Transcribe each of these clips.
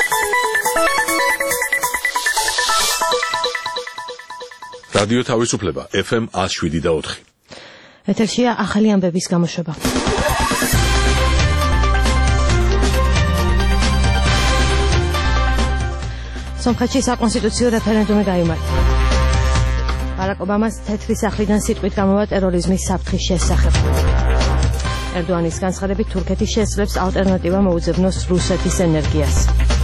რადიო თავისუფლება FM 107.4. ეთერშია ახალი ამბების გამოშვება. სომხეთში საკონსტიტუციო რეფერენდუმი გაიმართა. ბარაკ ობამას თეთრი სახლიდან სიტყვით გამოვა ტერორიზმის საფრთხის შესახებ. ერდოანის განცხადებით თურქეთი შესძლებს ალტერნატივა მოუძებნოს რუსეთის ენერგიას.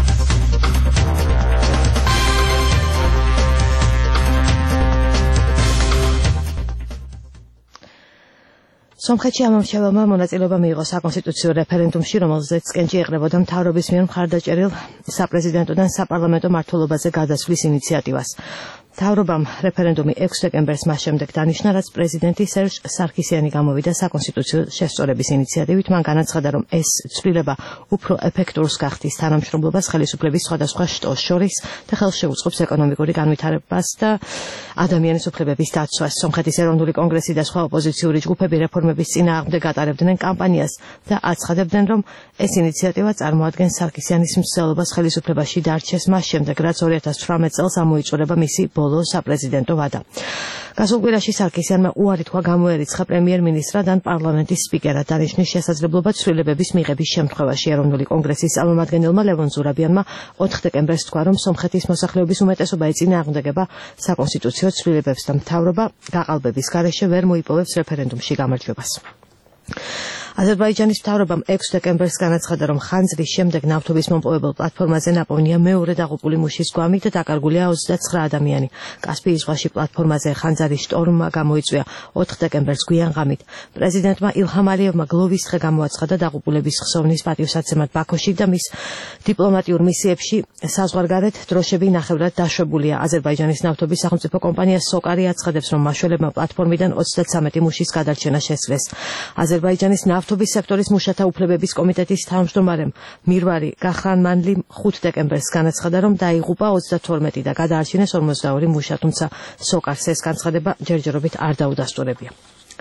სომხეთში ამომრჩეველმა მონაწილეობა მიიღო საკონსტიტუციო რეფერენდუმში, რომელზეც კენჭი ეყრებოდა მთავრობის მიერ მხარდაჭერილ საპრეზიდენტო და საპარლამენტო მმართველობაზე გადასვლის ინიციატივას. მთავრობამ რეფერენდუმი 6 დეკემბერს მას შემდეგ დანიშნა, რაც პრეზიდენტი სერჟ სარქისიანი გამოვიდა საკონსტიტუციო შესწორების ინიციატივით. მან განაცხადა, რომ ეს ცვლილება უფრო ეფექტურს გახდის თანამშრომლობას ხელისუფლების სხვადასხვა შტოს შორის და ხელს შეუწყობს ეკონომიკური განვითარებას და ადამიანის უფლებების დაცვას. სომხეთის ეროვნული კონგრესი და სხვა ოპოზიციური ჯგუფები რეფორმების წინააღმდეგ ატარებდნენ კამპანიას და აცხადებდნენ, რომ ეს ინიციატივა წარმოადგენს სარქისიანის მსვლელობას ხელისუფლებაში დარჩეს მას შემდეგ, რაც 2018 წელს ამოიწურება მისი ბოლო საპრეზიდენტო ვადა. გასულ კვირაში სარქისიანმა უარი თქვა გამოერიცხა პრემიერ-მინისტრად ან პარლამენტის სპიკერად. დანიშნის შესაძლებლობა ცვლილებების მიღების შემთხვევაში. ეროვნული კონგრესის წარმომადგენელმა ლევონ ზურაბიანმა 4 დეკემბერს თქვა, რომ სომხეთის მოსახლეობის უმეტესობა ეწინააღმდეგება საკონსტიტუციო ცვლილებებს და მთავრობა გაყალბების გარეშე ვერ მოიპოვებს რეფერენდუმში გამარჯვებას. აზერბაიჯანის მთავრობამ 6 დეკემბერს განაცხადა, რომ ხანძრის შემდეგ ნავთობის მომპოვებელ პლატფორმაზე ნაპოვნია მეორე დაღუპული მუშის გვამი და დაკარგულია 29 ადამიანი. კასპიის ზღვაში პლატფორმაზე ხანძრის შტორმმა გამოიწვია 4 დეკემბერს გვიან ღამით. პრეზიდენტმა ილჰამ ალიევმა გლოვის დღე გამოაცხადა დაღუპულების ხსოვნის პატივსაცემად ბაქოში და მის დიპლომატიურ მისიებში საზღვარგარეთ დროშები ნახევრად დაშვებულია. აზერბაიჯანის ნავთობის სახელმწიფო კომპანია სოკარი აცხადებს, რომ მაშველებმა პლატფორმიდან 33 მუშის გადარჩენა შესძლეს. აზერბაიჯანის ნავთობის სექტორის მუშათა უფლებების კომიტეტის თავმჯდომარემ მირვარი გახანმანლიმ 5 დეკემბერს განაცხადა, რომ დაიღუპა 32 და გადაარჩინეს 42 მუშა, თუმცა სოკარს ეს განცხადება ჯერჯერობით არ დაუდასტურებია.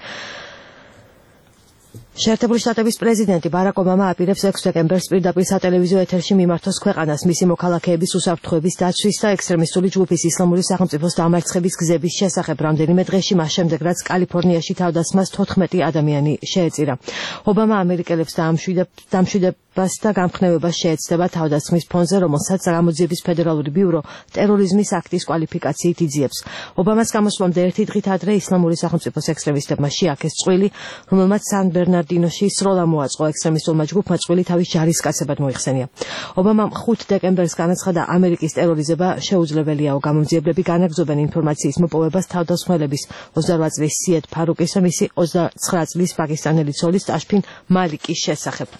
შეერთებული შტატების პრეზიდენტი ბარაკ ობამა აპირებს 6 დეკემბერს პირდაპირ სატელევიზიო ეთერში მიმართოს ქვეყანას მისი მოქალაქეების უსაფრთხოების დაცვის და ექსტრემისტული ჯგუფის ისლამური სახელმწიფოს დამარცხების გზების შესახებ რამდენიმე დღეში მას შემდეგ, რაც კალიფორნიაში თავდასხმას 14 ადამიანი შეეწირა. ობამა ამერიკელებს დამშვიდებას და გამხნევებას შეეცდება თავდასხმის ფონზე, რომელსაც გამოძიების ფედერალური ბიურო ტერორიზმის აქტის კვალიფიკაციით იძიებს. ობამას გამოსვლამდე ერთი დღით ადრე ისლამური სახელმწიფოს ექსტრემისტებმა შეაქეს წყვილი, რომელმაც სან ბერნარდინოში სროლა მოაწყო. ექსტრემისტულმა ჯგუფმა წყვილი თავის ჯარისკაცებად მოიხსენია. ობამამ 5 დეკემბერს განაცხადა, ამერიკის ტერორიზება შეუძლებელიაო. გამომძიებლები განაგრძობენ ინფორმაციის მოპოვებას თავდასხმელების 28 წლის სიედ ფარუკის და მისი 29 წლის პაკისტანელი ცოლის ტაშფინ მალიკის შესახებ.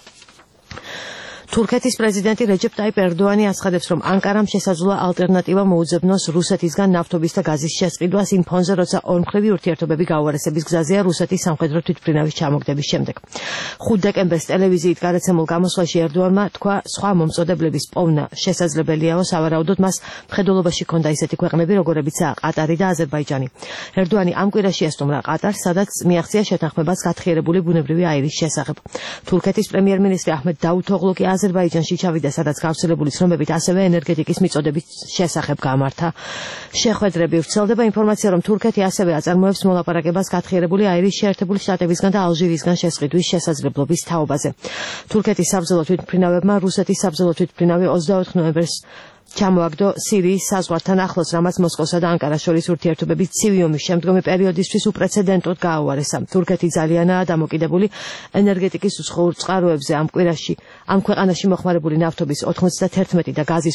თურქეთის პრეზიდენტი რეჯეპ ტაიპ ერდოანი აცხადებს, რომ ანკარამ შესაძლოა ალტერნატივა მოუძებნოს რუსეთისგან ნავთობის და გაზის შესყიდვას იმ ფონზე, როცა ორმხრივი ურთიერთობები გაუარესების გზაზეა რუსეთის სამხედრო თვითმფრინავის ჩამოგდების შემდეგ. 5 დეკემბერს ტელევიზიით გარაცემულ გამოსვლაში ერდოანმა თქვა, სხვა მომწოდებლების პოვნა შესაძლებელიაო, სავარაუდოდ მას მხედველობაში ჰქონდა ისეთი ქვეყნები, როგორებიცაა ყატარი და აზერბაიჯანი. ერდოანი ამ კვირაში ესტუმრა ყატარს, სადაც მიაღწია შეთანხმებას გათხიერებული ბუნებრივი აირის შესახებ. თურქეთის პრემიერ-მინისტრი აჰმედ დავუთოღლუ კი აზერბაიჯანში ჩავიდა, სადაც გავრცელებული ცნობებით ასევე ენერგეტიკის მიწოდების შესახებ გამართა შეხვედრები. ვრცელდება ინფორმაცია, რომ თურქეთი ასევე აწარმოებს მოლაპარაკებას გათხიერებული აირის შეერთებული შტატებისგან და ალჟირისგან შესყიდვის შესაძლებლობის თაობაზე. თურქეთის საბრძოლო თვითმფრინავებმა რუსეთის საბრძოლო თვითმფრინავი 24 ნოემბერს ჩამოაგდო სირიის საზღვართან ახლოს, რამაც მოსკოვსა და ანკარას შორის ურთიერთობების ცივი ომის შემდგომი პერიოდისთვის უპრეცედენტოდ გააუარესა. თურქეთი ძალიანაა დამოკიდებული ენერგეტიკის უცხოურ წყაროებზე. ამ კვირაში ამ ქვეყანაში მოხმარებული ნავთობის 91 და გაზის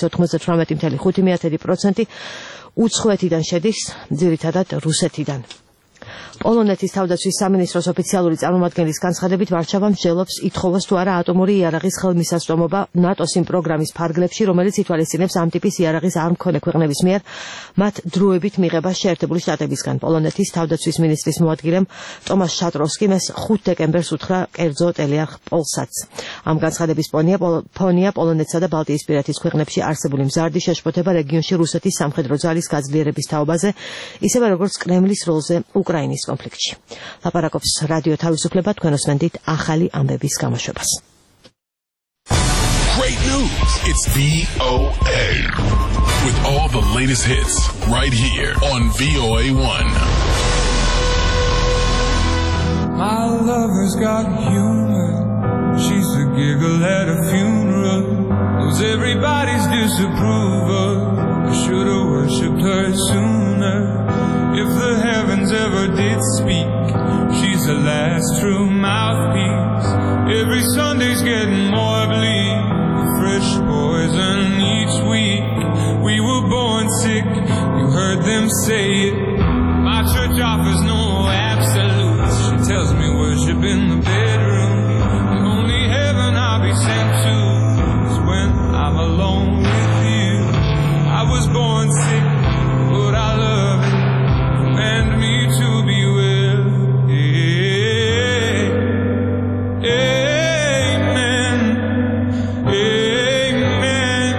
98.5% უცხოეთიდან შედის, ძირითადად რუსეთიდან. პოლონეთის თავდაცვის სამინისტროს ოფიციალური წარმომადგენლის განცხადებით, ვარშავა მსჯელობს ითხოვოს თუ არა ატომური იარაღის ხელმისაწვდომობა ნატოს იმ პროგრამის ფარგლებში, რომელიც ითვალისწინებს ამ ტიპის იარაღის არ მქონე ქვეყნების მიერ მათ დროებით მიღებას შეერთებული შტატებისგან. პოლონეთის თავდაცვის მინისტრის მოადგილემ ტომას შატროვსკიმ ეს 5 დეკემბერს უთხრა კერძო ტელეარხ პოლსატს. ამ განცხადების ფონია პოლონეთსა და ბალტიისპირეთის ქვეყნებში არსებული მზარდი შეშფოთება რეგიონში რუსეთის სამხედრო ძალის გაძლიერების თაობაზე, ისევე როგორც კრემლის როლზე უკრაინის კონფლიქტში. ლაპარაკობს რადიო თავისუფლება, თქვენ უსმენთ ახალი ამბების გამოშვებას. great news. It's VOA. With all the latest hits right here on VOA1. My lover's got humor. She's a giggle at a funeral. Knows everybody's disapproval. I should've worshipped her sooner. If the heavens ever did speak, she's the last true mouthpiece. Every Sunday's getting more bleak. Fresh poison each week. We were born sick, you heard them say it. My church offers no absolutes. She tells me worship in the bedroom. The only heaven I'll be sent to is when I'm alone with you. I was born sick, but I love it. Command me to be well. Amen. Amen.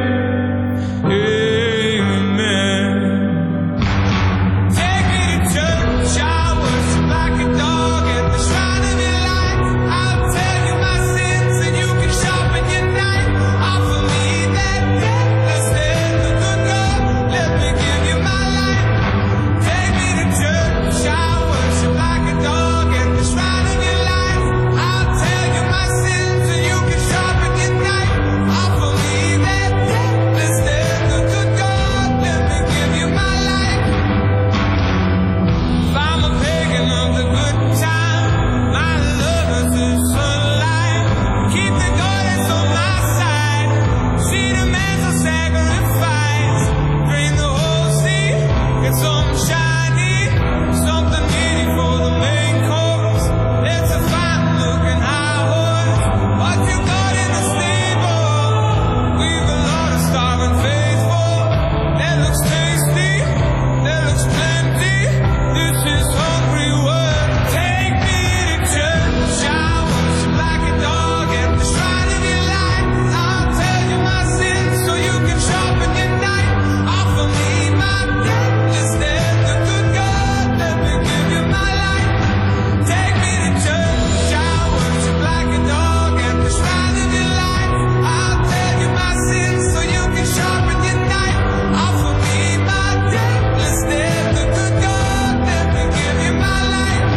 Amen. Take me to church. I worship like a dog at the shrine of your life. I'll tell you my sins and you can sharpen your knife. Offer me that deathless death, the good God. Let me give you my life. Take me to church. I worship like a dog at the shrine of your life. I'll tell you my sins and you can sharpen your knife. Offer me that deathless death, the good God. Let me give you my life. If I'm a pagan of the good time, my lover's the sunlight. Keep the goddess on my side. She demands a sacrifice. Drain the whole sea, get some shiny, something needy for the main course. It's a fine looking high horse. What you got in the stable? We've a lot of starving faithful. That looks tasty, that looks plenty. This is hungry work. Take me to church. I worship like a dog at the shrine of your life. I'll tell you my sins so you can sharpen your knife. Offer me my deathless death, the good God. Let me give you my life. Take me to church. I worship like a dog at the shrine of your life. I'll tell you my sins so you can sharpen your knife. Offer me my deathless death, the good God. Let me give you my life.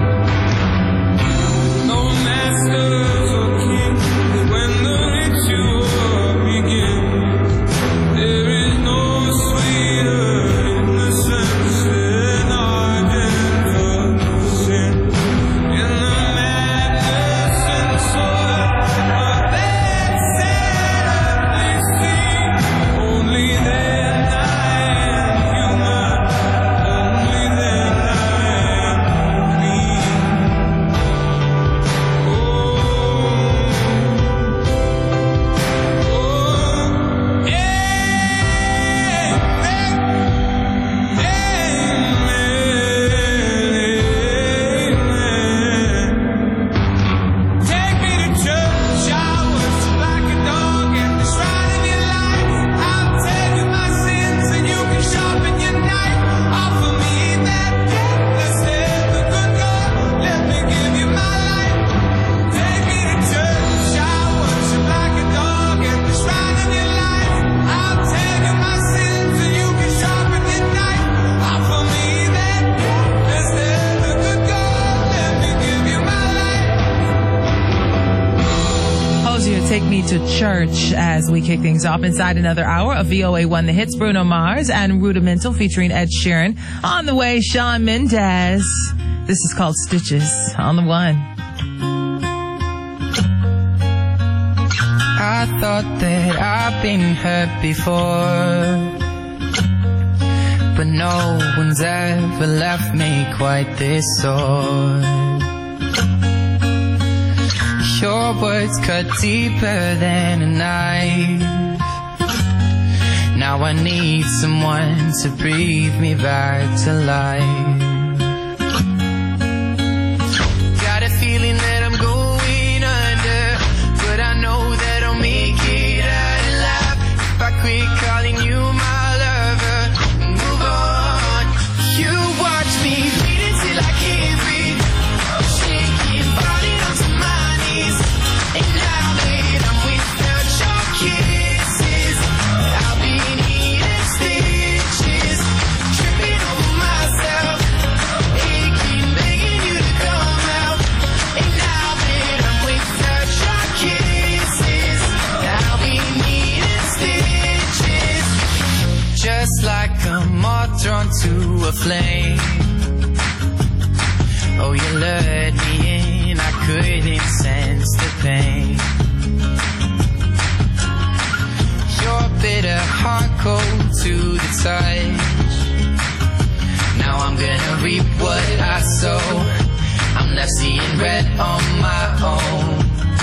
No masters or kings when the ritual begins. There is no sweeter innocence than ardent of sin. In the madness and soil of that sadly scene, only then I am human. Only then I am clean. Take me to church. I worship like a dog at the shrine of your life. I'll tell you my sins and you can sharpen your knife. Offer me that deathless death, the good God. Let me give you my life. Take me to church. I worship like a dog at the shrine of your life. I'll tell you my sins and you can sharpen your knife. Offer me that deathless death, the good God. Let me give you my life. Hosier, take me to church as we kick things off inside another hour of VOA1 The Hits. Bruno Mars and Rudimental featuring Ed Sheeran. On the way, Shawn Mendes. This is called Stitches on the One. I thought that I've been hurt before, but no one's ever left me quite this sore. Your words cut deeper than a knife. Now I need someone to breathe me back to life. Got a feeling that I'm going under, but I know that I'll make it out alive if I quit calling you my lover and move on. You watch me bleed until I can't breathe, shaking, falling onto my knees. And now that I'm without your into a flame. Oh, you lured me in, I couldn't sense the pain. Your bitter heart cold to the touch. Now I'm gonna reap what I sow. I'm left seeing red on my own.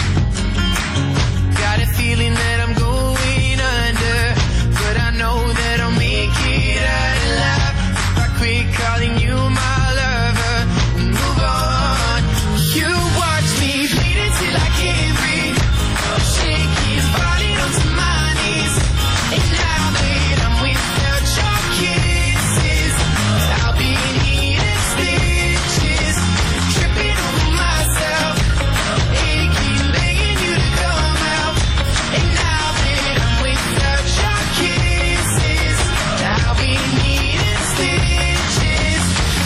Got a feeling that I'm going under, but I know that I'll make it out alive. If I quit calling you my lover and move on. You watch me bleed until I can't breathe, shaking, falling onto my knees. And now that I'm without your kisses, I'll be needing stitches, tripping over myself, aching, begging you to come out. And now that I'm without your kisses, I'll be needing stitches.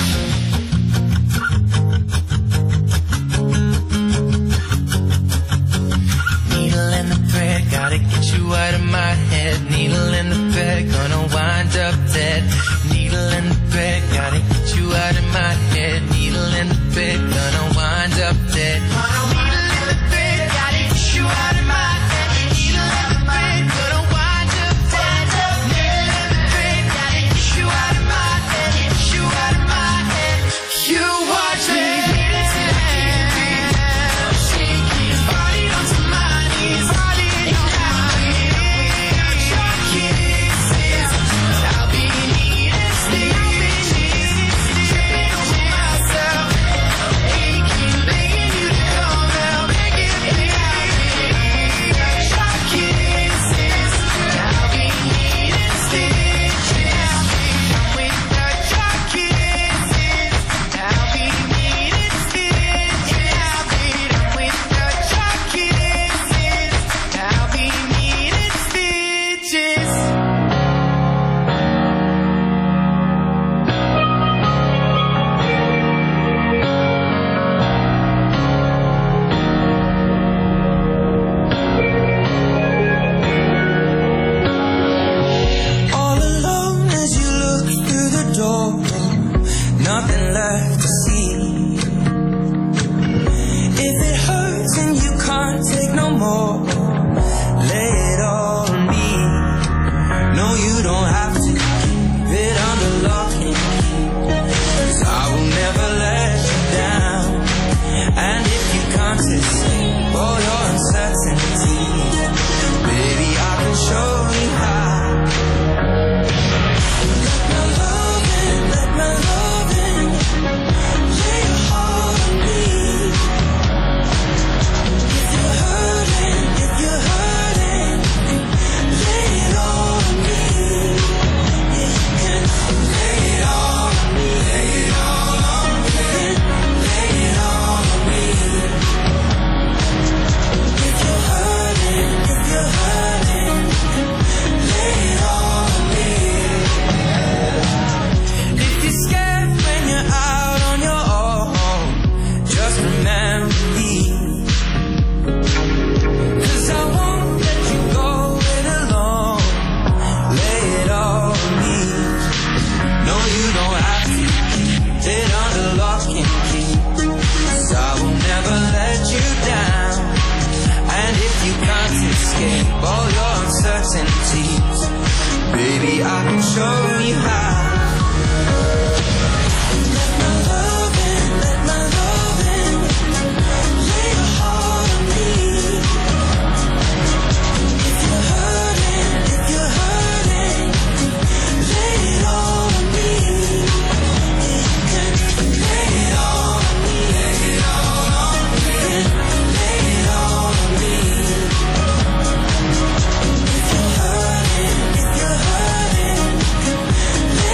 Needle in the thread, gotta get you out of my head. Needle in the bed, gonna wind up dead. Needle in the bed, gotta get you out of my head. Needle in the bed, gonna wind up dead. Needle in the bed, gotta get you out of my head. Needle in the bed, gonna wind up dead. Needle in the bed, gotta get you out of my head. Get you out of my head. You watch me bleed until I can't breathe, shaking, falling onto my knees. And now without your kisses, I'll be needing stitches, tripping over myself, aching, begging you to come out. Begging me out. Without your kisses, I'll be needing stitches. Without your kisses, I'll be needing stitches. Without your kisses, I'll be needing stitches. All alone as you look through the door, nothing left to see. If it hurts and you can't take no more, lay it all on me. No, you don't have to keep it under lock and key, 'cause I will never let you down. And if you can't escape all your uncertainty, baby, I can show you how. Let my love in, lay your heart on me. If you're hurting, lay it all on me. Yeah, you can lay it all on me. Lay it all on me. Lay it all on me. If you're hurting, lay it all on me. If you're scared when you're out on your own, just remember me. 'Cause I won't let you go it alone. Lay it all on me. No, you don't have to keep it under lock and key, 'cause I will never let you down. And if you can't escape all your uncertainties, baby, I can show you how. Let my love in, lay your heart on me. If you're hurting, lay it all on me. Yeah, you can lay it all on me. Lay it all on me. Lay it all on me. If you're hurting, lay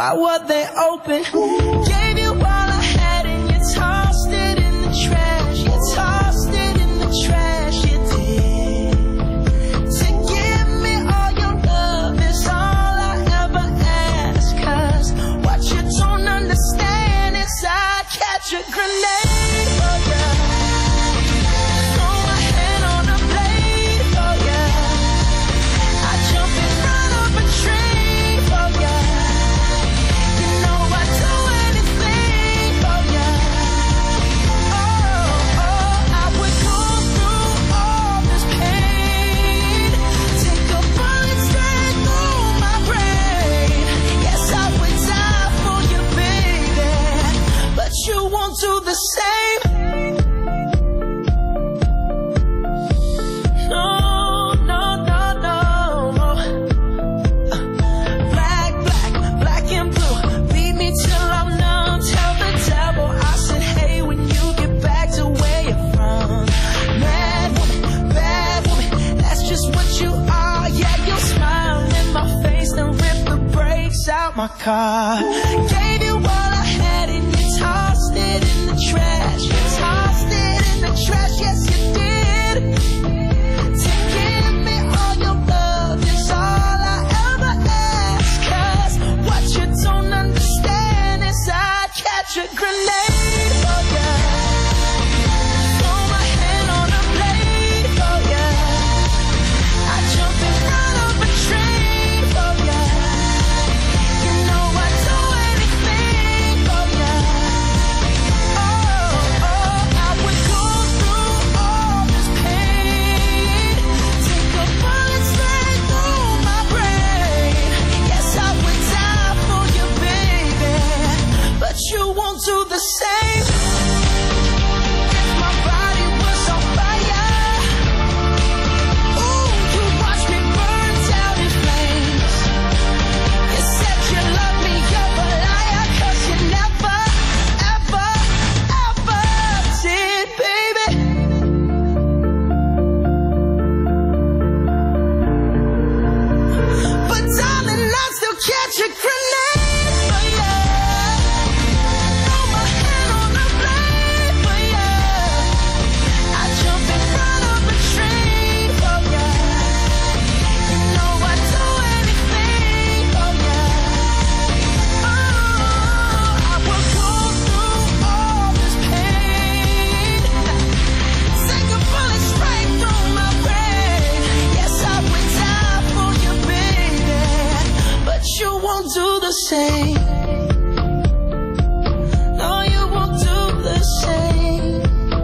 why were they open? Gave you all I had and you tossed it in the trash. You tossed it in the trash, you did. To give me all your love is all I ever ask. 'Cause what you don't understand is I'd catch a grenade for ya. Throw my hand on a blade for ya. I'd jump in front of a train for ya. You know I'd do anything for ya. Oh, I would go through all this pain. Take a bullet straight through my brain. Yes, I would die for you, baby. But you won't do the same. No, no, no, no. Black, black, black and blue. Beat me till I'm numb. Tell the devil I said, hey, when you get back to where you're from. Mad woman, that's just what you are. Yeah, you'll smile in my face and rip the brakes out my car. Gave you all I had and you tossed it in the trash. You tossed it in the trash, yes you did. To give me all your love is all I ever ask. 'Cause what you don't understand is I'd catch a grenade for ya. Throw my hand on a blade for ya. I'd jump in front of a train for ya. You know I'd do anything for ya. Oh, I would go through all this pain. Take a bullet straight through my brain. Yes, I would die for you, baby. But you won't do the same. If my body was on fire, ooh, you watch me burn down in flames. You said you love me, you're a liar, 'cause you never, ever, ever did, baby. But darling, I still catch a grenade for ya. Throw my hand on a blade for ya. I jump in front of a train for ya. You know I'd do anything for ya. Oh, I will go through all this pain. Take a bullet straight through my brain. Yes, I would die for you, baby. But you won't do the same. No, you won't do the same.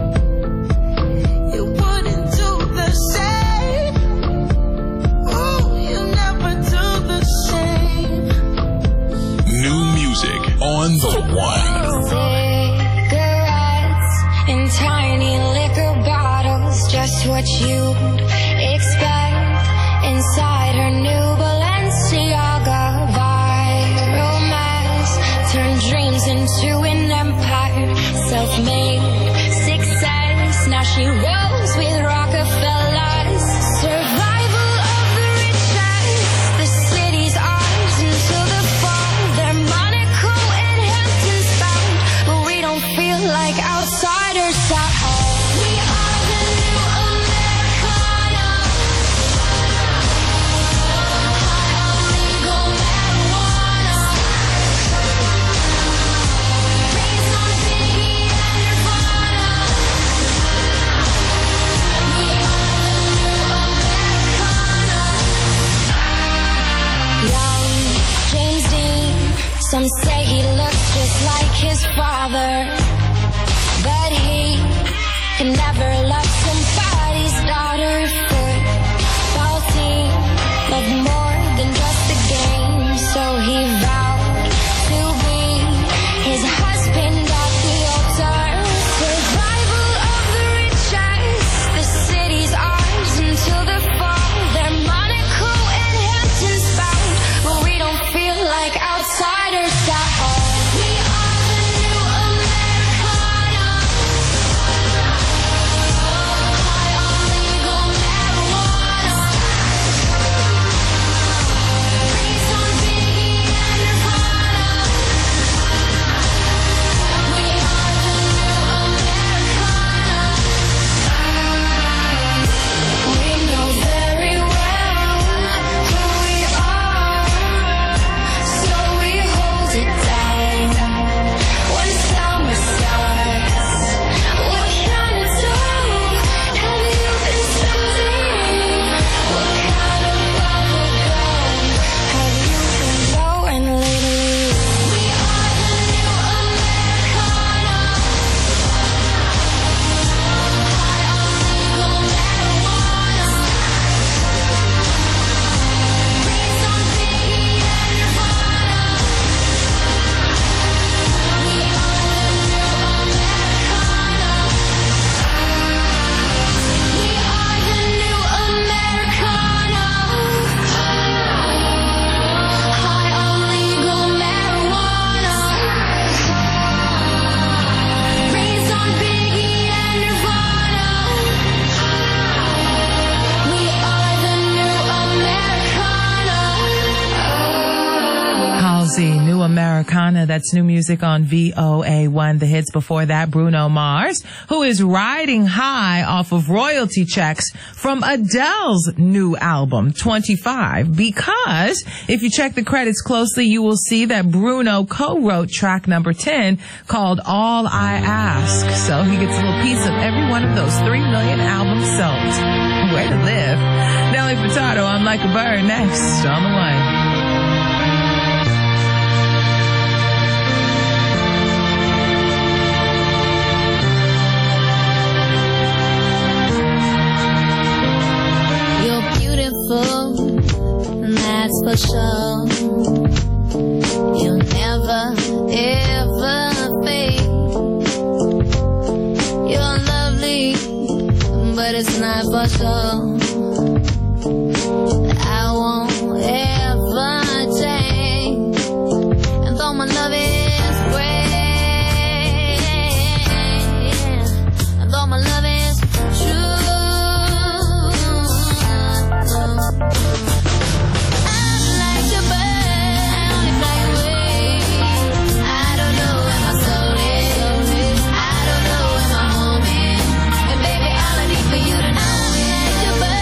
You wouldn't do the same. Oh, you never do the same. New music on the one. Cigarettes in tiny liquor bottles, just what you'd expect inside her new Balenciaga. Viral mass turned dreams into an empire, self-made success. Now she rolls with Rockefellers. Survival of the richest. The city's ours until the fall. They're Monaco and Hamptons bound, but we don't feel like outsiders at all. We are the new Americana. High on legal marijuana. Raised on Biggie and Nirvana. We are the new Americana. Young James Dean, some say he looks just like his father, but he can never love somebody's daughter. Football team loved more than just the game, so he vowed to be his husband at the altar. Survival of the richest. The city's ours until the fall. They're Monaco and Hamptons bound, but we don't feel like outsiders at all. We are the new Americana. High on legal marijuana. Halsey, New Americana. That's new music on VOA1. The hits before that, Bruno Mars, who is riding high off of royalty checks from Adele's new album, 25. Because if you check the credits closely, you will see that Bruno co-wrote track number 10 called All I Ask. So he gets a little piece of every one of those 3 million albums sold. Way to live. Nelly Furtado, I'm Like a Bird, next on the way. That's for sure. You'll never, ever fade. You're lovely, but it's not for sure. I won't ever change. And though my love is great, and though my love is true, you to know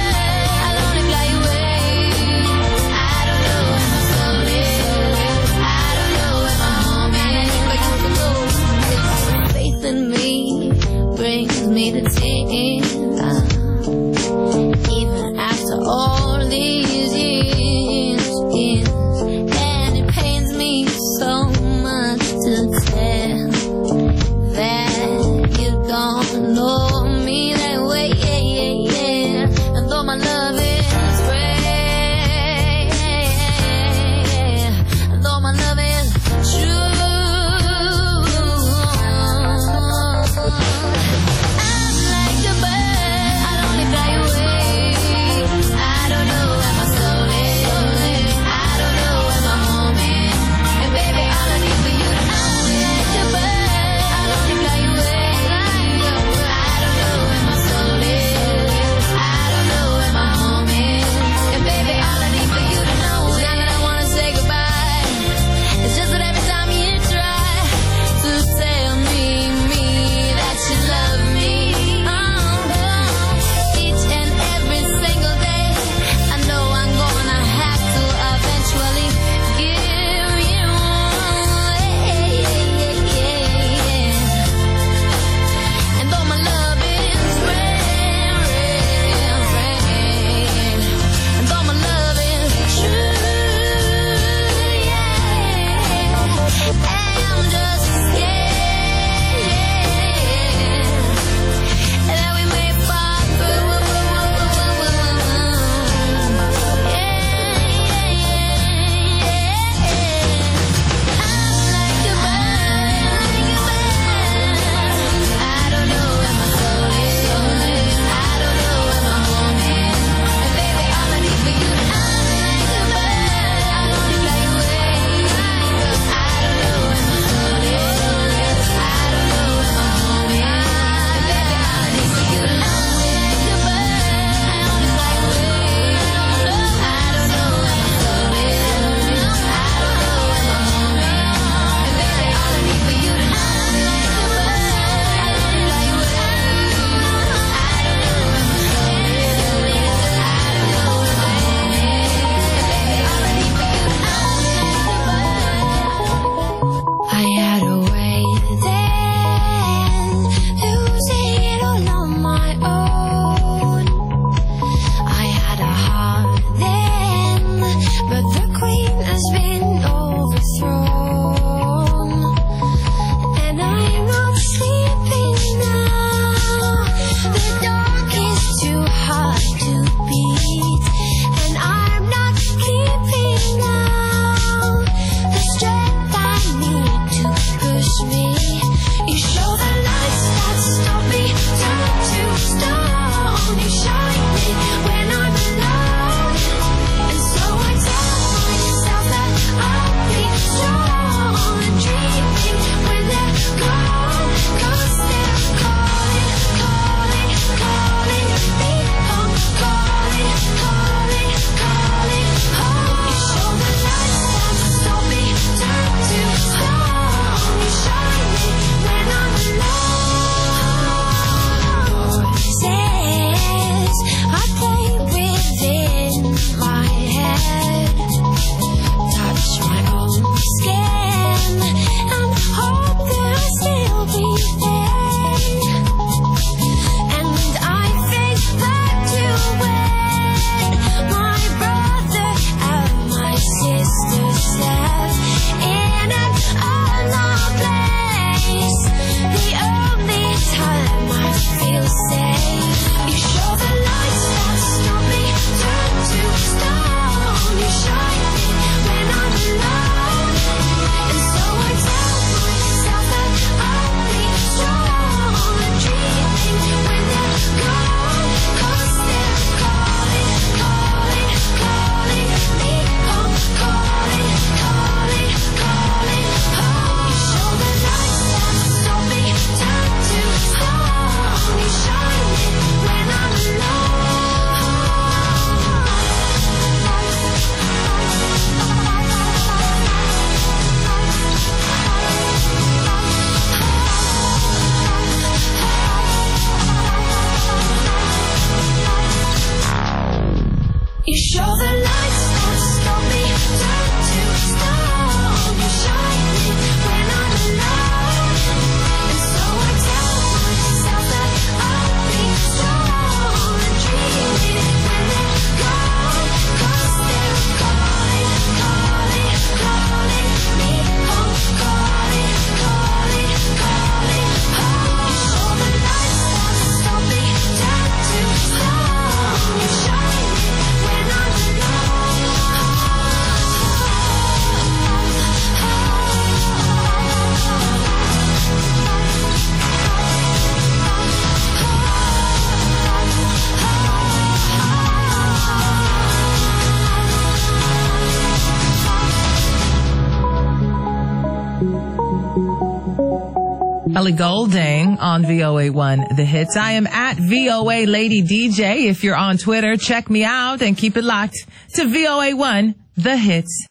Ellie Goulding on VOA1 The Hits. I am at VOA Lady DJ. If you're on Twitter, check me out and keep it locked to VOA1 The Hits.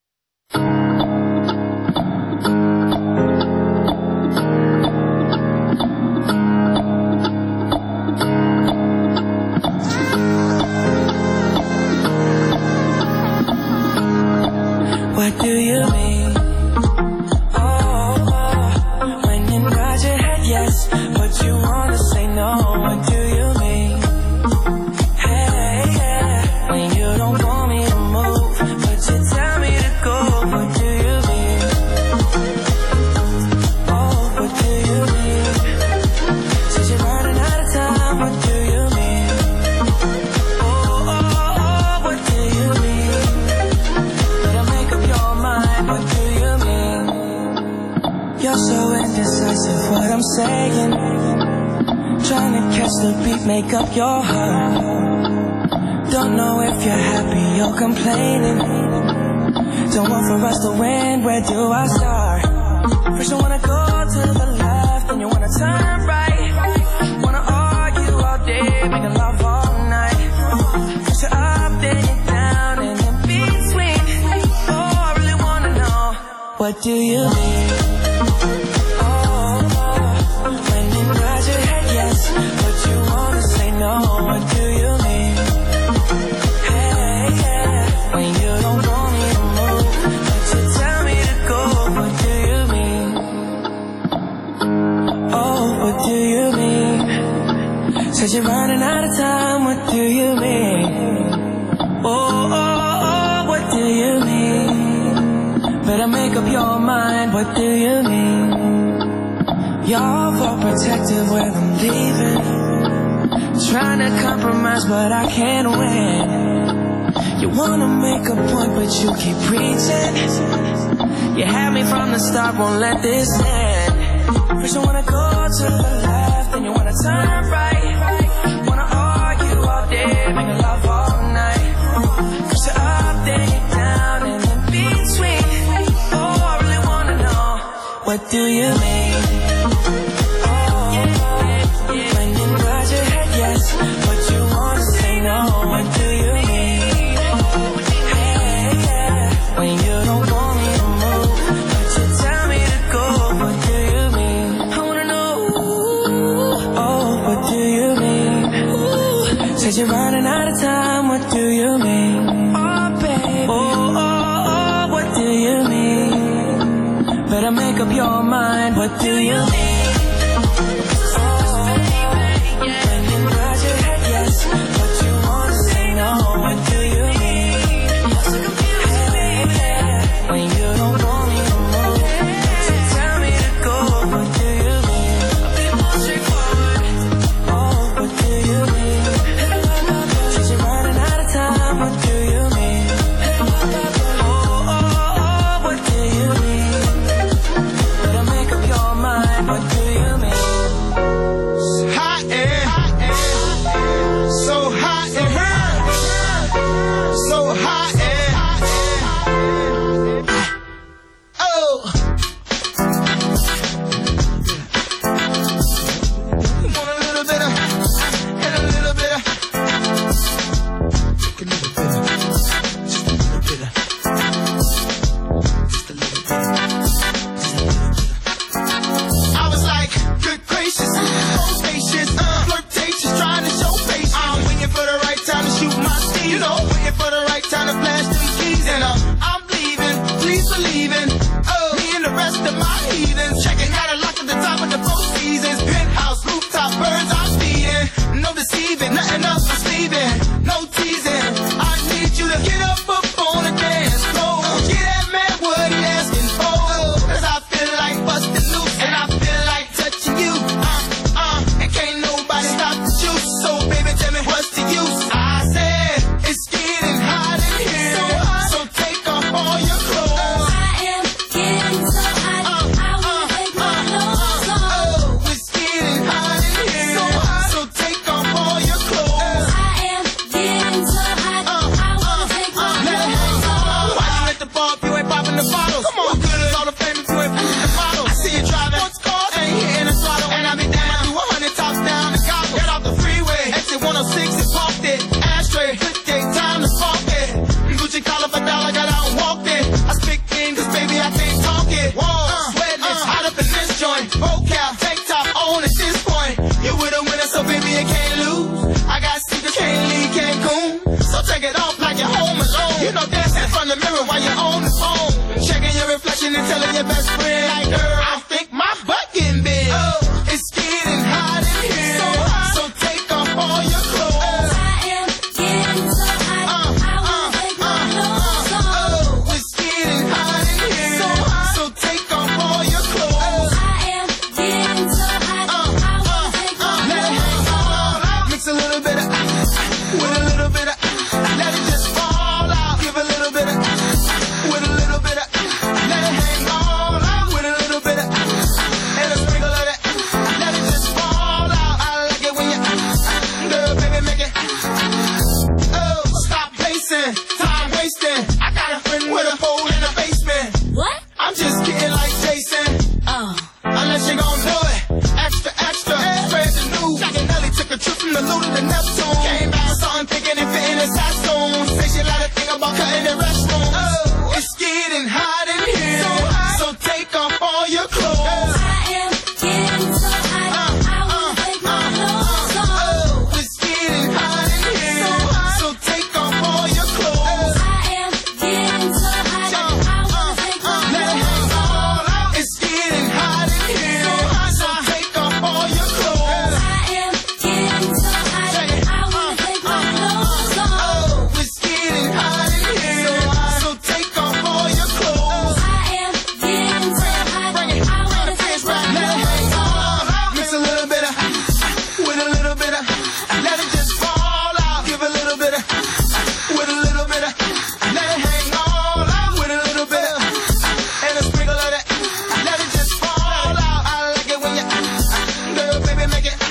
What do you mean? When you nod your head yes, but you wanna say no. What do you mean? Hey, yeah. When you don't want me to move, but you tell me to go. What do you mean? Oh, what do you mean? Since you're running out of time, what do you mean? Oh, what do you mean? Better make up your mind, what do you mean? You're so indecisive, what I'm saying. Trying to catch the beat, make up your heart. Don't know if you're happy or complaining. Don't want for us to win, where do I start? First you wanna go to the left, then you wanna turn right. Wanna argue all day, making love all night. First you're up, then you're down, and in between. Oh, I really wanna know, what do you mean? When you nod your head yes, but you wanna say no. What do you mean? Hey, yeah. When you don't want me to move, but you tell me to go. What do you mean? Oh, what do you mean? Said you're running out of time. What do you mean? Oh, what do you mean? Better make up your mind. What do you mean? You're protective when I'm leaving. Trying to compromise, but I can't win. You wanna make a point, but you keep preaching. You had me from the start, won't let this end. First you wanna go to the left, then you wanna turn right. Wanna argue all day, making love all night. First you're up, then you're down, and in between. Oh, I really wanna know, what do you mean? When you nod your head yes, but you wanna say no. What do you mean? Hey, yeah. When you don't want me to move, but you tell me to go. What do you mean? I wanna know. Oh, what do you mean? Said you're running out of time. What do you mean? Oh, baby. Oh, what do you mean? Better make up your mind. What do you mean? popping the bottles. Come on, good as all the famous women. I see you driving. What's called? Ain't hitting mirror while you're on the phone, checking your reflection and telling your best friend, like, girl, I think my butt getting big. Oh, it's getting hot in here, so hot. So take off all your clothes. I am getting so hot. I wanna take my clothes off. Oh, it's getting hot in here, so hot. So take off all your clothes. I am getting so hot. I wanna take my Let it clothes hang off. all out. Mix a little bit of with a little bit of. Let it just fall out. Give a little bit of with a little bit of. Let it hang all out with a little bit of and a sprinkle of that. Let it just fall out. I like it when you girl, baby, make it. Oh, stop pacing, time wasting. I got a friend with a pole in the basement. What? I'm just getting like Jason. Unless you gon' do it. Extra, extra. Spread the news. Jack and Nelly took a trip from the Luna to Neptune. Came back with something thinking and fitting his costume. Say she like to think about cutting the restroom. Oh, it's getting hot in here. So hot. So take off all your clothes. I am getting so hot. I wanna take my clothes off. Oh, it's getting hot in here. So hot. So take off all your clothes. I am getting so hot. I wanna take my Let it clothes hang off. all out. It's getting hot in here. So hot. So take off all your clothes. I am getting so hot. I wanna take my clothes off. Oh, it's getting hot in here. So take off all your clothes. I am getting so hot. I wanna take my Let it clothes hang off. all out. Mix a little bit of with a little bit of. Let it just fall out. Give a little bit of with a little bit of. Let it hang all out with a little bit of and a sprinkle of that. Let it just fall out. I like it when you girl, baby, make it.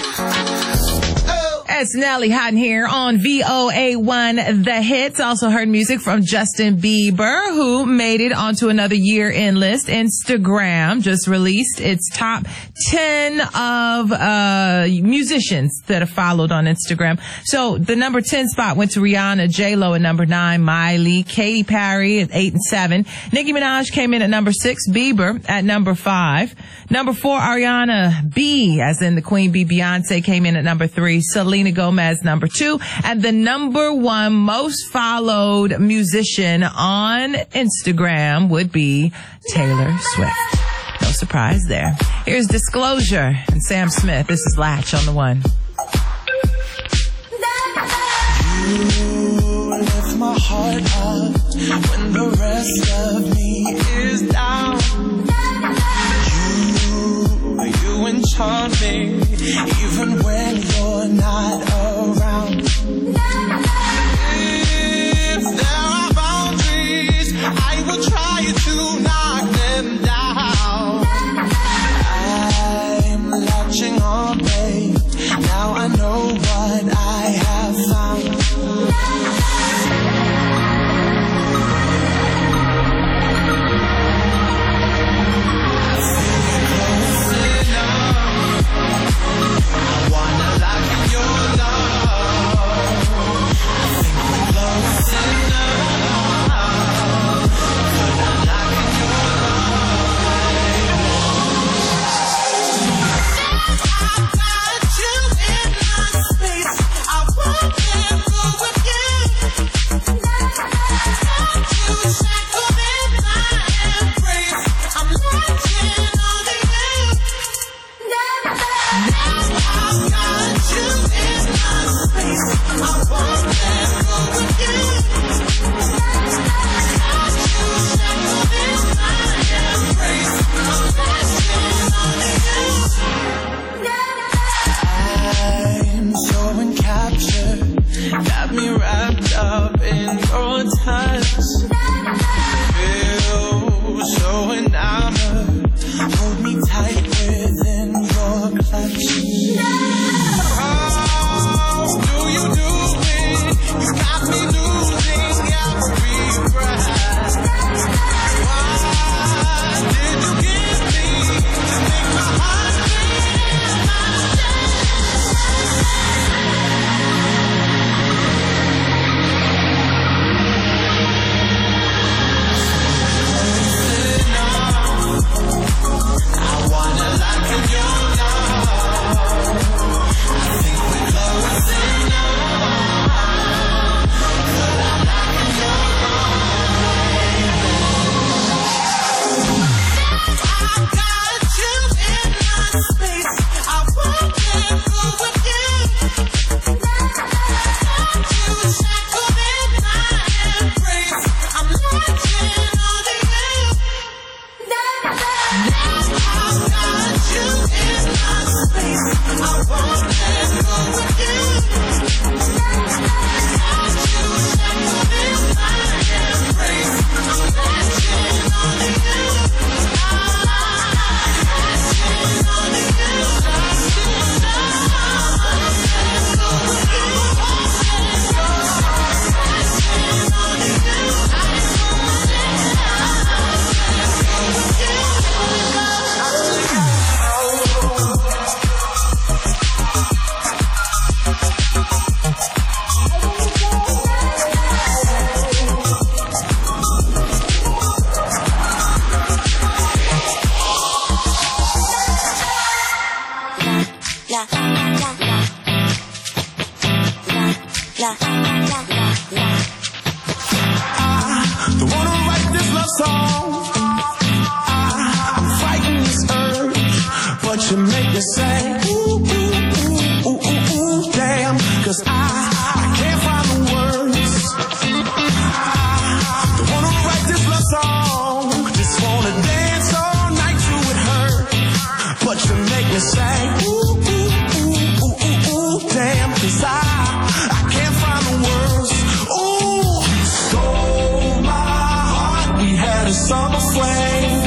Oh. It's Nelly Hot in here on VOA1 The Hits. Also heard music from Justin Bieber, who made it onto another year-end list. Instagram just released its top 10 of musicians that are followed on Instagram. So the number 10 spot went to Rihanna, J-Lo at number 9, Miley, Katy Perry at 8 and 7. Nicki Minaj came in at number 6, Bieber at number 5. Number 4, Ariana B, as in the Queen Bee, Beyonce came in at number 3, Selena Gomez number 2, and the number 1 most followed musician on Instagram would be Taylor Swift. No surprise there. Here's Disclosure and Sam Smith. This is Latch on the One. You lift my heart up when the rest of me is down. You enchant me even when you're not around. If there are boundaries, I will try to knock them down. I'm latching on, babe. Now I know what I have found. summer flame.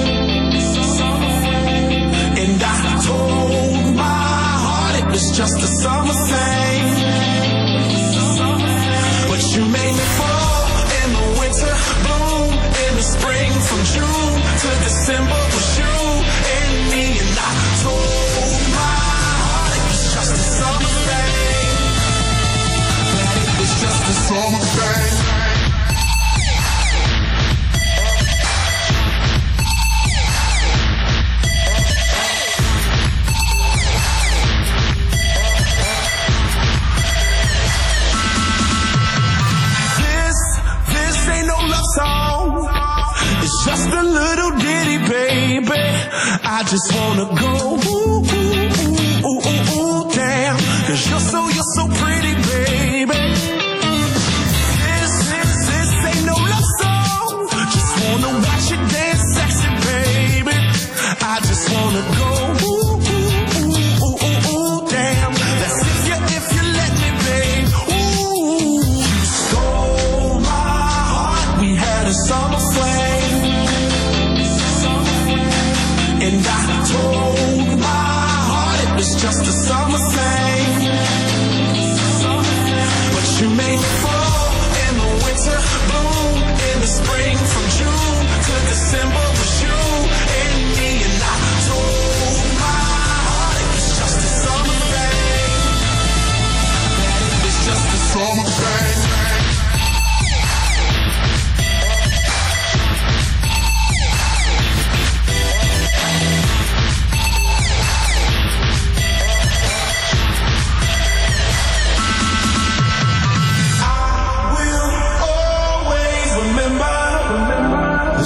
And I told my heart it was just a summer thing. But you made me fall in the winter, bloom in the spring, from June to December was you and me. And I told my heart it was just a summer thing. That it was just a summer thing. Song. It's just a little ditty, baby. I just wanna go ooh, ooh, ooh, ooh, ooh, damn. 'Cause you're so pretty, baby. This ain't no love song. Just wanna watch you dance sexy, baby. I just wanna go ooh, ooh, ooh, ooh, ooh, ooh, damn. That's if you let me, babe. Ooh, you stole my heart. We had a summer flame. And I told my heart it was just a summer thing. But you made me fall in the winter, bloom in the spring, from June to December was you and me. And I told my heart it was just a summer thing. That it was just a summer thing. The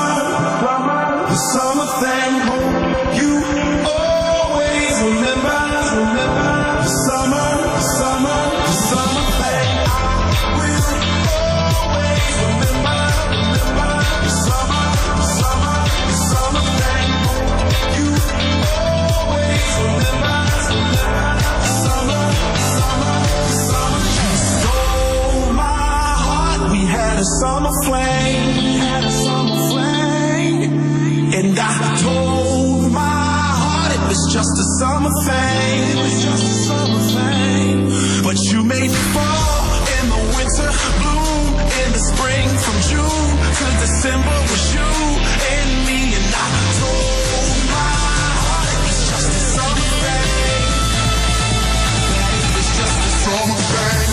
summer thing. You always remember the summer thing. I will always remember the summer thing. You always remember the summer. You stole my heart. We had a summer flame. And I told my heart it was just a summer thing. But you made me fall in the winter, bloom in the spring, from June to December was you and me. And I told my heart it was just a summer thing. That it was just a summer thing.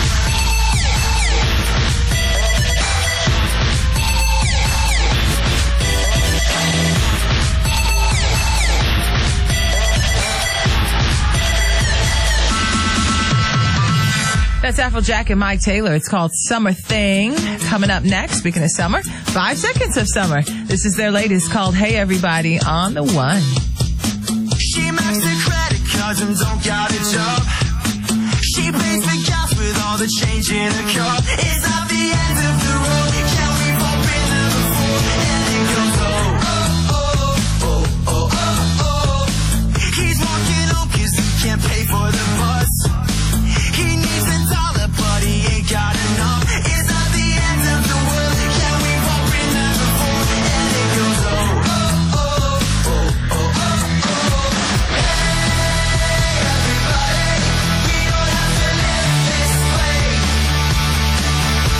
That's Afrojack and Mike Taylor. It's called Summer Thing. Coming up next, speaking of summer, 5 seconds of summer. This is their latest called Hey Everybody on the One. She makes the credit cards and don't got a job. She pays the gas with all the change in her car. It's not the end of the road. Can we pop in number 4? And it goes oh, oh, oh, oh, oh, oh, oh. He's walking home 'cause he can't pay for the bus. He needs a dollar, but he ain't got enough. It's not the end of the world. Can we pop in number 4? And it goes oh, oh, oh, oh, oh, oh, oh. Hey, everybody, we don't have to live this way.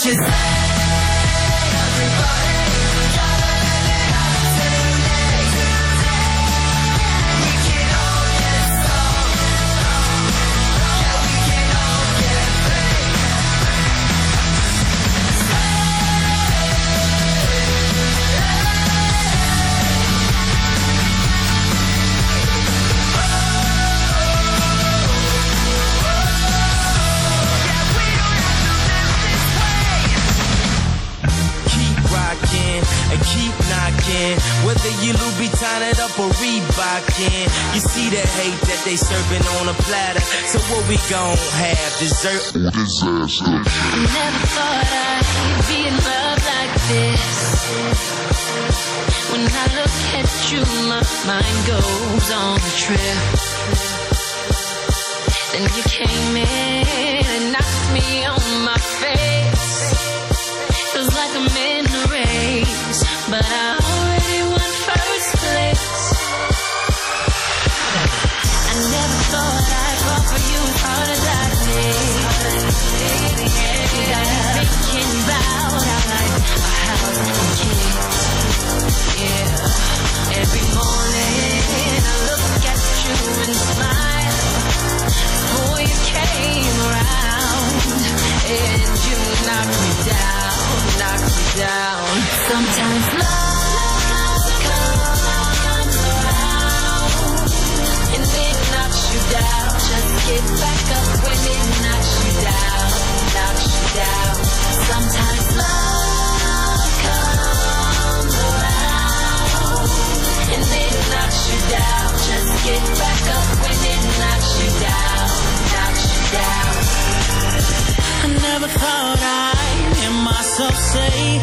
just and keep knocking. Whether you Louboutin it up or Reebokin, you see the hate that they serving on a platter. So what we gon' have? Dessert or disaster? I never thought I'd be in love like this. When I look at you, my mind goes on a trip. Then you came in and knocked me on my face. Feels like I'm in a race, but I already won first place. I never thought I'd fall for you as hard as I did. You got me thinking about how I kids. Yeah, every morning I look at you and smile. Boy, you came around and you knocked me down. Sometimes love comes around and it knocks you down. Just get back up when it knocks you down. Sometimes love comes around and it knocks you down. Just get back up when it knocks you down. I never thought I'd hear myself say,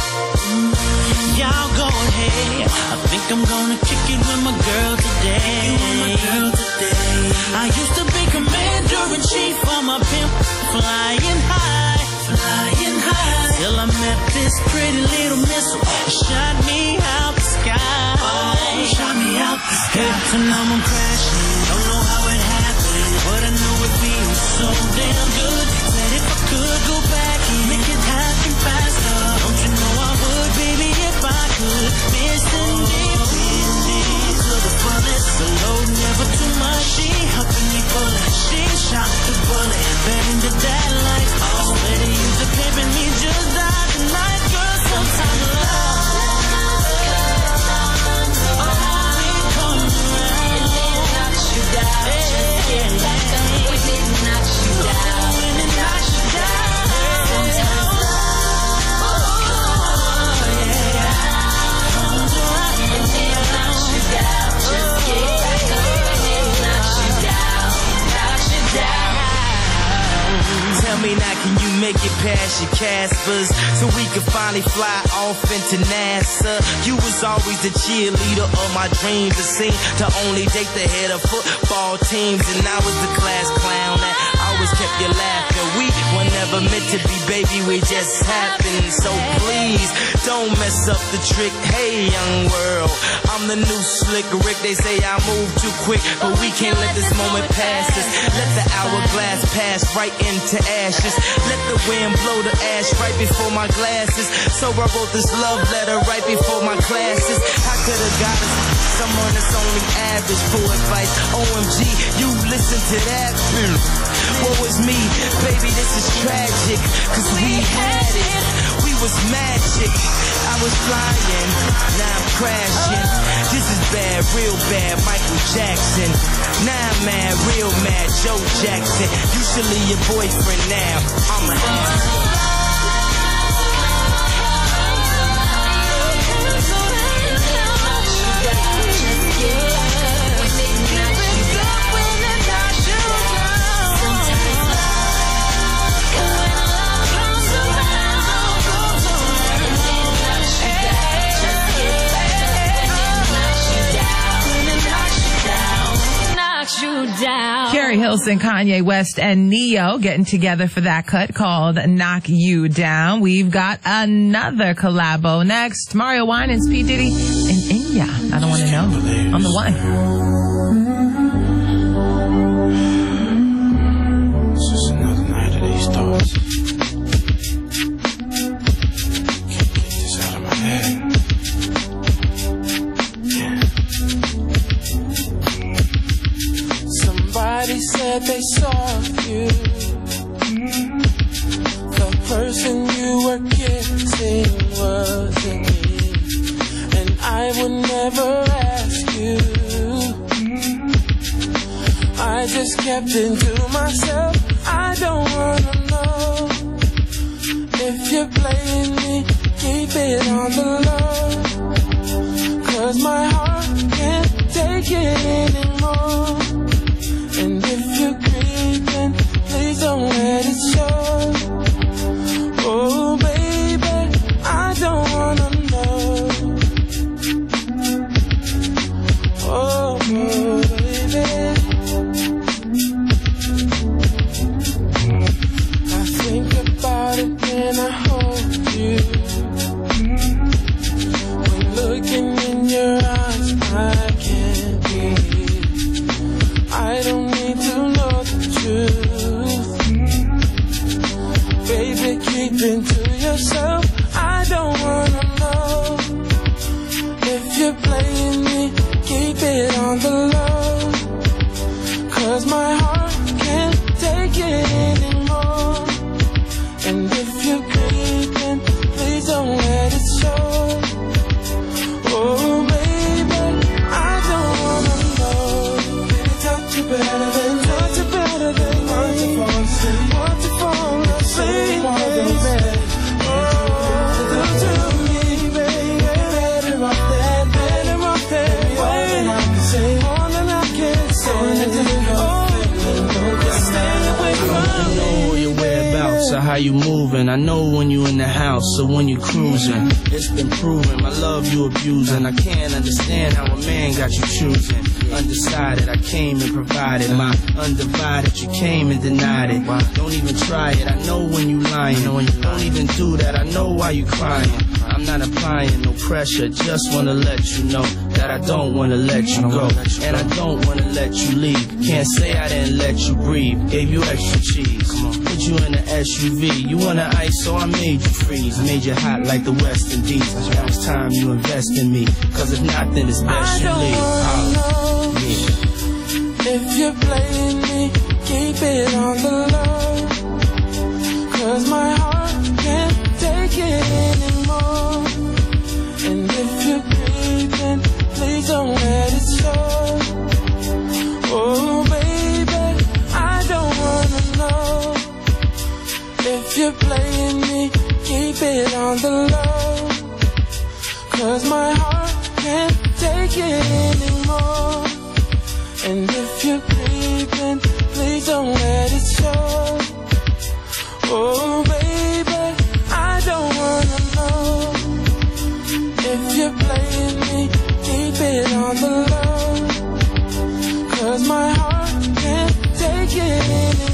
y'all go ahead. I think I'm gonna kick it with my girl today. I used to be commander-in-chief for my pimp, flying high. Till I met this pretty little missile, shot me out the sky. So now I'm crashing, don't know how it happened, but I know it feels so damn good. Said if I could go back and make it happen faster, don't you know I would, baby, if I could. Missing these of the bullets, the load never too much. She helping me bullet, she shot the bullet, fed into that life. Oh, better use the paper, me just died tonight, girl. Sometimes love. Tell me now, can you make it past your Caspers so we can finally fly off into NASA? You was always the cheerleader of my dreams, the scene to only date the head of football teams, and I was the class clown that always kept you laughing. We were never meant to be, baby, we just happened. So please don't mess up the trick. Hey, young world, I'm the new slick Rick. They say I move too quick, but we can't let this moment pass us. Let the hourglass pass right into ashes. Let the wind blow the ash right before my glasses. So I wrote this love letter right before my classes. I could have got us someone that's only average for advice. OMG, you listen to that? Woe is me, baby, this is tragic, cause we had it, we was magic. I was flying, now I'm crashing. This is bad, real bad, Michael Jackson. Now I'm mad, real mad, Joe Jackson. You should leave your boyfriend now, I'm a Carrie Hilson, Kanye West, and Neo getting together for that cut called Knock You Down. We've got another collabo next. Mario Winans, P. Diddy, and Enya. I don't want to know. On the one. This is another night of these thoughts. that they saw you. The person you were kissing wasn't me, and I would never ask you. I just kept it to myself. I don't wanna know if you're playing me. Keep it on the low, 'cause my heart can't take it anymore. And if you're creeping, please don't let it show. Oh baby, I don't wanna know. Oh baby, I think about it when I hold you. When looking in your eyes, I can't breathe. I don't need to know the truth. Baby, keep it to yourself. I don't wanna know if you're playing me. Keep it on the low, 'cause my heart can't take it anymore. And if you're creeping, please don't let it show. Oh baby, I don't wanna know. Baby, touch you better than me. Want to fall asleep, want to fall asleep, baby. Oh, do to me, baby. Better off that way. More than I can say, more than I can say. Just stay away from me. I know your whereabouts or how you moving. I know when you in the house or when you cruising. It's been proven, my love you abusing. I can't understand how a man got you choosing. Undecided, I came and provided my undivided. You came and denied it. Don't even try it. I know when you lying. Don't even do that. I know why you crying. I'm not applying no pressure. Just wanna let you know that I don't wanna let you go, and I don't wanna let you leave. Can't say I didn't let you breathe. Gave you extra cheese. Put you in the SUV. You want an ice, so I made you freeze. Made you hot like the West Indies. Now it's time you invest in me, 'cause if not, then it's best you leave. If you're playing me, keep it on the low, 'cause my heart can't take it anymore. And if you're creeping, please don't let it show. Oh baby, I don't wanna know if you're playing me. Keep it on the low, 'cause my heart can't take it anymore. And if you're creeping, please don't let it show. Oh baby, I don't wanna know if you're playing me. Keep it on the low, 'cause my heart can't take it anymore.